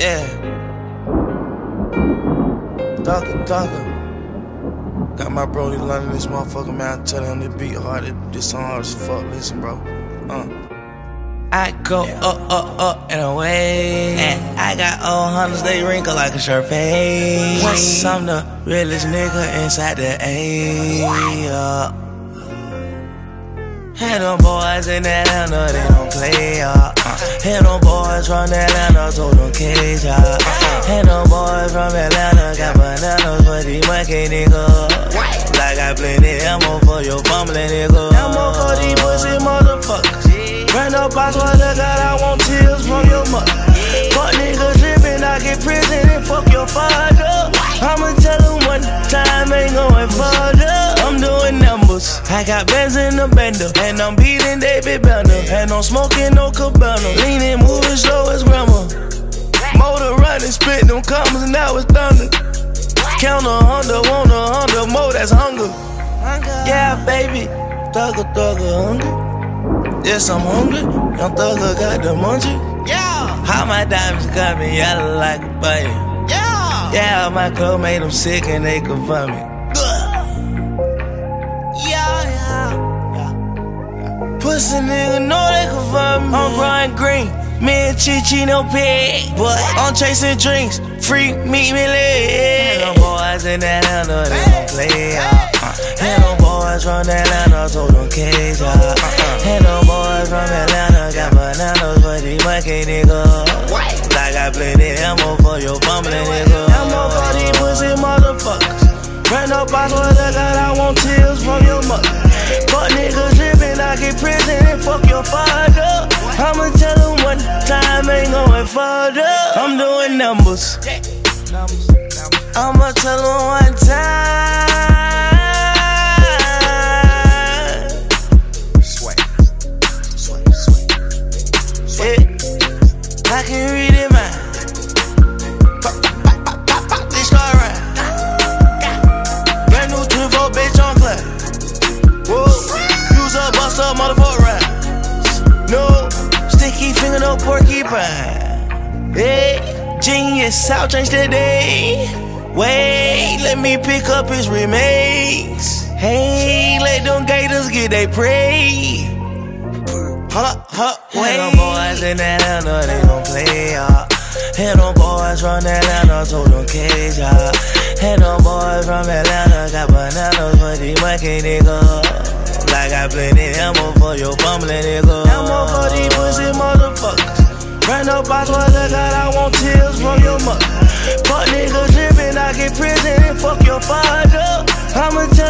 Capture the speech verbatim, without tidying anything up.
Yeah. Thugger, thugger. Got my brody learning this motherfucker, man. I tell him this beat hard, this song hard as fuck. Listen, bro. Uh. I go up, up, up and away. And I got old hunters, they wrinkle like a Sharpay. Once I'm the realest nigga inside the A. Uh. Had them boys in Atlanta, they don't play, uh. Had them boys from Atlanta, told them cage, uh. Had them boys from Atlanta, got bananas for these monkey niggas. Like I plenty ammo for your fumbling nigga. Ammo for these pussy motherfuckers. Ran up box while I got, I want tears from your mother. Fuck niggas trippin', I get prison and fuck your father. I'ma tell him one time, ain't going further. I'm doing numbers. I got bands in the bender, and I'm beating David Banner. And I'm smoking no cabana, leaning, moving slow as grandma. Motor running, spit them commas, and now it's thunder. Count a hundred, want a hundred more, that's hunger. Yeah, baby, thugger, thugger, hungry. Yes, I'm hungry. Young thugger got the munchie. Yeah. How my diamonds got me yellow like a bunny. Yeah. Yeah, my club made them sick and they confirm me. Yeah, yeah, yeah. Pussy nigga know they confirm me. I'm Brian Green. Me and Chi-Chi no pig, but I'm chasing drinks. Free meet me lit. And them boys in Atlanta, they don't play, uh, uh. And them boys from Atlanta, told them cage, uh, uh. And them boys from Atlanta, got bananas for these monkey niggas. Like I plenty ammo for your fumbling nigga. Ammo for these pussy motherfuckers. Ran up box what I got, I want tears from your mother. Fuck niggas trippin', I get prison and fuck your father. I'ma tell him one time, ain't going further. I'm doing numbers. I'ma tell him one time. Sweat, sweat, sweat, sweat. Yeah. I can read it, man. Pop, pop, pop, pop, pop, this car ride. Brand new twin four bitch on class. Whoa, use a bust up motherfucker ride. No. Sticky finger, no porcupine. Hey, genius, I'll change the day. Wait, let me pick up his remains. Hey, let them gators get they prey. Hold up, hold up, wait. And them boys in Atlanta, they don't play, uh. And them boys from Atlanta, told them cage, uh. And them boys from Atlanta, got bananas for these monkey niggas. Like I plenty ammo for your fumbling nigga. Ammo for these pussy motherfuckers. Ran up box what I got, I want tears from your mother. Fuck niggas trippin', I get prison and fuck your father. I'ma